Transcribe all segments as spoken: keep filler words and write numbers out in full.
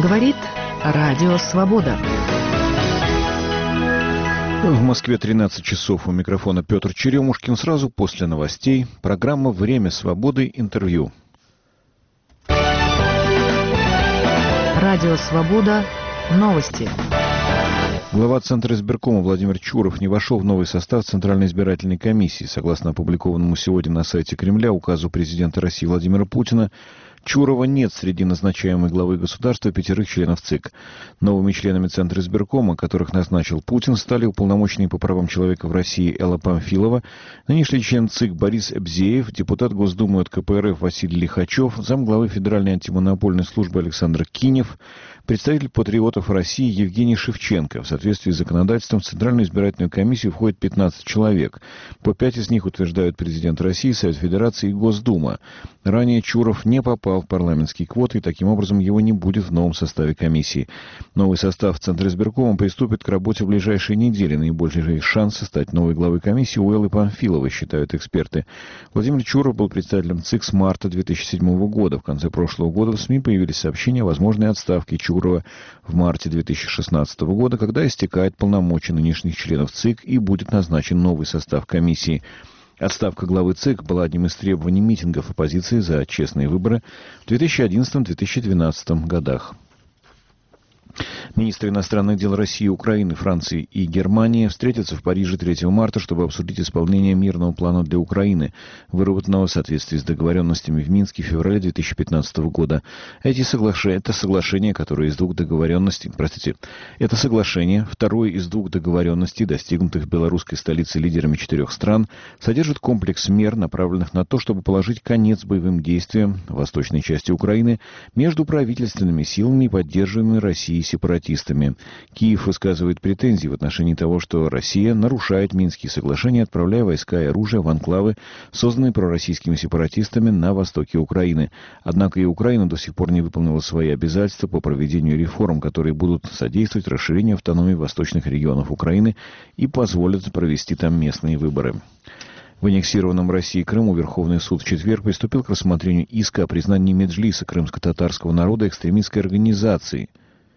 Говорит Радио Свобода. В Москве тринадцать часов. У микрофона Петр Черемушкин. Сразу после новостей программа «Время свободы. Интервью». Радио Свобода. Новости. Глава Центра избиркома Владимир Чуров не вошел в новый состав Центральной избирательной комиссии. Согласно опубликованному сегодня на сайте Кремля указу президента России Владимира Путина, Чурова нет среди назначаемых главы государства пятерых членов ЦИК. Новыми членами Центра избиркома, которых назначил Путин, стали уполномоченный по правам человека в России Элла Памфилова, нынешний член ЦИК Борис Эбзеев, депутат Госдумы от ка пэ эр эф Василий Лихачев, замглавы Федеральной антимонопольной службы Александр Кинев, представитель патриотов России Евгений Шевченко. В соответствии с законодательством в Центральную избирательную комиссию входит пятнадцать человек. По пять из них утверждают президент России, Совет Федерации и Госдума. Ранее Чуров не попал в парламентские квоты, и таким образом его не будет в новом составе комиссии. Новый состав Центра избиркома приступит к работе в ближайшие недели. Наибольшие шансы стать новой главой комиссии у Эллы Памфиловой, считают эксперты. Владимир Чуров был председателем ЦИК с марта две тысячи седьмого года. В конце прошлого года в СМИ появились сообщения о возможной отставке Чурова в марте две тысячи шестнадцатого года, когда истекает полномочия нынешних членов ЦИК и будет назначен новый состав комиссии. Отставка главы ЦИК была одним из требований митингов оппозиции за честные выборы в две тысячи одиннадцатом — две тысячи двенадцатом годах. Министры иностранных дел России, Украины, Франции и Германии встретятся в Париже третьего марта, чтобы обсудить исполнение мирного плана для Украины, выработанного в соответствии с договоренностями в Минске в феврале две тысячи пятнадцатого года. Эти соглашения, это соглашение, которое из двух договоренностей, простите, это соглашение, второе из двух договоренностей, достигнутых в белорусской столице лидерами четырех стран, содержит комплекс мер, направленных на то, чтобы положить конец боевым действиям в восточной части Украины между правительственными силами и поддерживаемыми Россией сепаратистами. Киев высказывает претензии в отношении того, что Россия нарушает Минские соглашения, отправляя войска и оружие в анклавы, созданные пророссийскими сепаратистами на востоке Украины. Однако и Украина до сих пор не выполнила свои обязательства по проведению реформ, которые будут содействовать расширению автономии восточных регионов Украины и позволят провести там местные выборы. В аннексированном России Крыму Верховный суд в четверг приступил к рассмотрению иска о признании Меджлиса крымско-татарского народа экстремистской организацией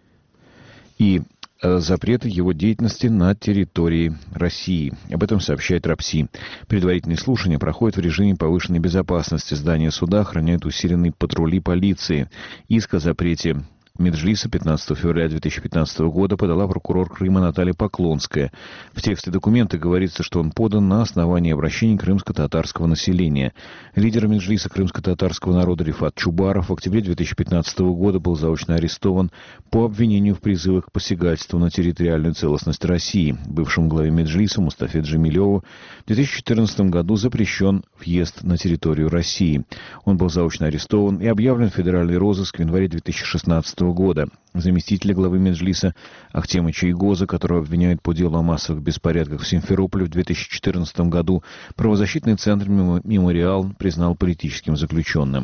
и запрета его деятельности на территории России. Об этом сообщает РАПСИ. Предварительные слушания проходят в режиме повышенной безопасности. Здание суда охраняют усиленные патрули полиции. Иск о запрете Меджлиса пятнадцатого февраля две тысячи пятнадцатого года подала прокурор Крыма Наталья Поклонская. В тексте документа говорится, что он подан на основании обращений крымско-татарского населения. Лидер Меджлиса крымско-татарского народа Рифат Чубаров в октябре две тысячи пятнадцатого года был заочно арестован по обвинению в призывах к посягательству на территориальную целостность России. Бывшему главе Меджлиса Мустафе Джемилеву в две тысячи четырнадцатом году запрещен въезд на территорию России. Он был заочно арестован и объявлен в федеральный розыск в январе две тысячи шестнадцатого года. Заместителя главы Меджлиса Ахтема Чайгоза, которого обвиняют по делу о массовых беспорядках в Симферополе в две тысячи четырнадцатом году, правозащитный центр «Мемориал» признал политическим заключенным.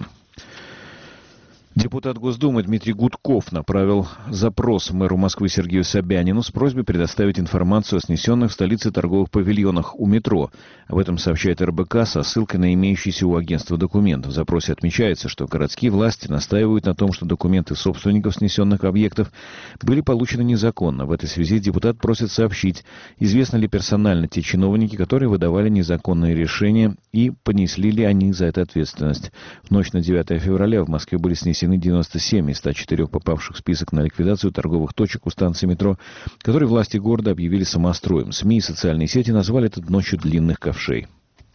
Депутат Госдумы Дмитрий Гудков направил запрос мэру Москвы Сергею Собянину с просьбой предоставить информацию о снесенных в столице торговых павильонах у метро. Об этом сообщает эр бэ ка со ссылкой на имеющийся у агентства документ. В запросе отмечается, что городские власти настаивают на том, что документы собственников снесенных объектов были получены незаконно. В этой связи депутат просит сообщить, известны ли персонально те чиновники, которые выдавали незаконные решения, и понесли ли они за это ответственность. В ночь на девятое февраля в Москве были снесены девяносто семь из ста четырёх попавших в список на ликвидацию торговых точек у станции метро, которые власти города объявили самостроем. СМИ и социальные сети назвали это ночью длинных ковшей.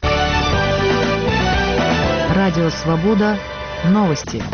Радио Свобода. Новости.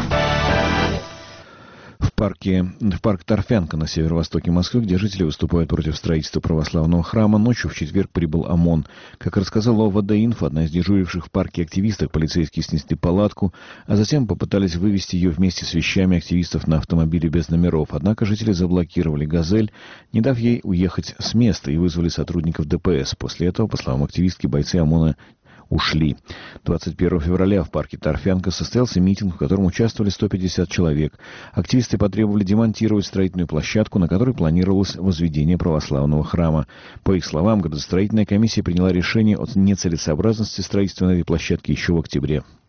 В парке, в парк Торфянка на северо-востоке Москвы, где жители выступают против строительства православного храма, ночью в четверг прибыл ОМОН. Как рассказала о вэ дэ инфо, одна из дежуривших в парке активисток, полицейские снесли палатку, а затем попытались вывести ее вместе с вещами активистов на автомобиле без номеров. Однако жители заблокировали «Газель», не дав ей уехать с места, и вызвали сотрудников дэ пэ эс. После этого, по словам активистки, бойцы ОМОНа ушли. двадцать первого февраля в парке Торфянка состоялся митинг, в котором участвовали сто пятьдесят человек. Активисты потребовали демонтировать строительную площадку, на которой планировалось возведение православного храма. По их словам, градостроительная комиссия приняла решение о нецелесообразности строительства на этой площадке еще в октябре.